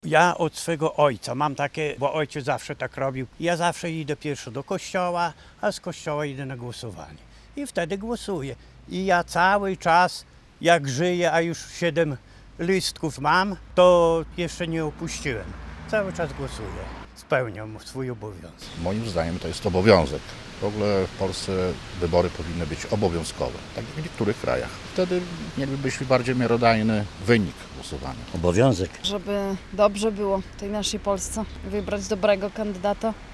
Ja od swego ojca mam takie, bo ojciec zawsze tak robił. Ja zawsze idę pierwszy do kościoła, a z kościoła idę na głosowanie. I wtedy głosuję. I ja cały czas, jak żyję, a już 7 listków mam, to jeszcze nie opuściłem. Cały czas głosuję. Spełniam swój obowiązek. Moim zdaniem to jest obowiązek. W ogóle w Polsce wybory powinny być obowiązkowe, tak jak w niektórych krajach. Wtedy mielibyśmy bardziej miarodajny wynik głosowania. Obowiązek. Żeby dobrze było w tej naszej Polsce, wybrać dobrego kandydata.